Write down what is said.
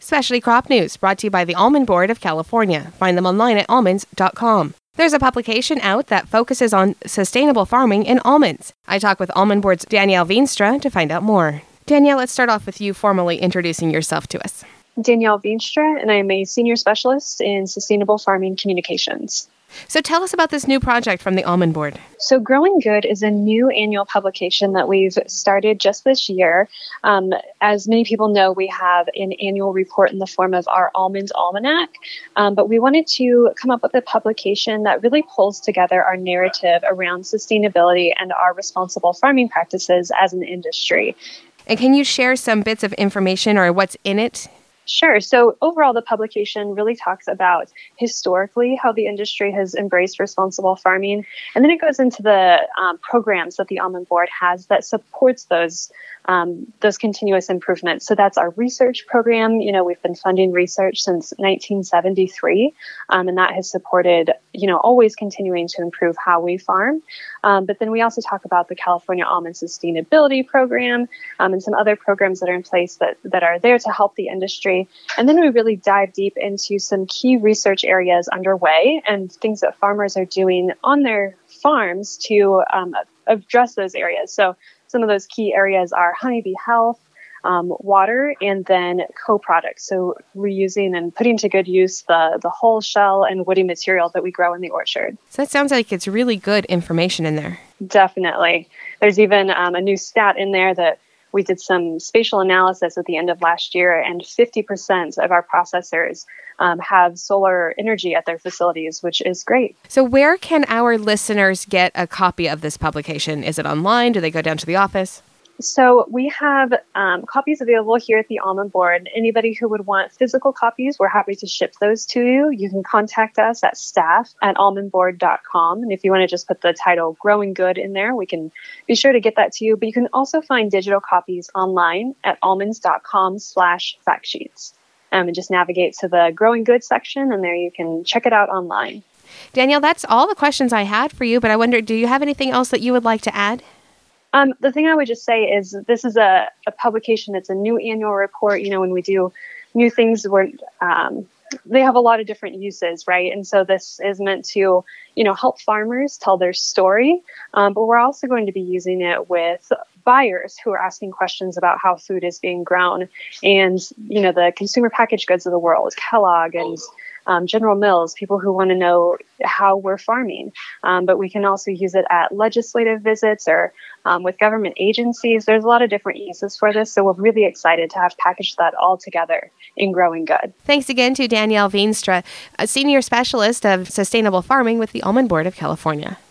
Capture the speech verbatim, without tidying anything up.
Specialty Crop News, brought to you by the Almond Board of California. Find them online at almonds dot com. There's a publication out that focuses on sustainable farming in almonds. I talk with Almond Board's Danielle Veenstra to find out more. Danielle, let's start off with you formally introducing yourself to us. Danielle Veenstra, and I'm a senior specialist in sustainable farming communications. So tell us about this new project from the Almond Board. So Growing Good is a new annual publication that we've started just this year. Um, as many people know, we have an annual report in the form of our Almond Almanac, um, but we wanted to come up with a publication that really pulls together our narrative around sustainability and our responsible farming practices as an industry. And can you share some bits of information or what's in it? Sure. So overall, the publication really talks about historically how the industry has embraced responsible farming. And then it goes into the um, programs that the Almond Board has that supports those um, those continuous improvements. So that's our research program. You know, we've been funding research since nineteen seventy-three, um, and that has supported, you know, always continuing to improve how we farm. Um, but then we also talk about the California Almond Sustainability Program um, and some other programs that are in place that, that are there to help the industry. And then we really dive deep into some key research areas underway and things that farmers are doing on their farms to um, address those areas. So some of those key areas are honeybee health, um, water, and then co-products. So reusing and putting to good use the, the whole shell and woody material that we grow in the orchard. So that sounds like it's really good information in there. Definitely. There's even um, a new stat in there that we did some spatial analysis at the end of last year, and fifty percent of our processors um, have solar energy at their facilities, which is great. So where can our listeners get a copy of this publication? Is it online? Do they go down to the office? So we have um, copies available here at the Almond Board. Anybody who would want physical copies, we're happy to ship those to you. You can contact us at staff at almond board dot com. And if you want to just put the title Growing Good in there, we can be sure to get that to you. But you can also find digital copies online at almonds dot com slash fact sheets. Um, and just navigate to the Growing Good section, and there you can check it out online. Danielle, that's all the questions I had for you, but I wonder, do you have anything else that you would like to add? Um, the thing I would just say is this is a, a publication. It's a new annual report. You know, when we do new things, we're, um, they have a lot of different uses, right? And so this is meant to, you know, help farmers tell their story. Um, but we're also going to be using it with buyers who are asking questions about how food is being grown, and, you know, the consumer packaged goods of the world, Kellogg and Um, General Mills, people who want to know how we're farming. Um, but we can also use it at legislative visits or um, with government agencies. There's a lot of different uses for this, so we're really excited to have packaged that all together in Growing Good. Thanks again to Danielle Veenstra, a senior specialist of sustainable farming with the Almond Board of California.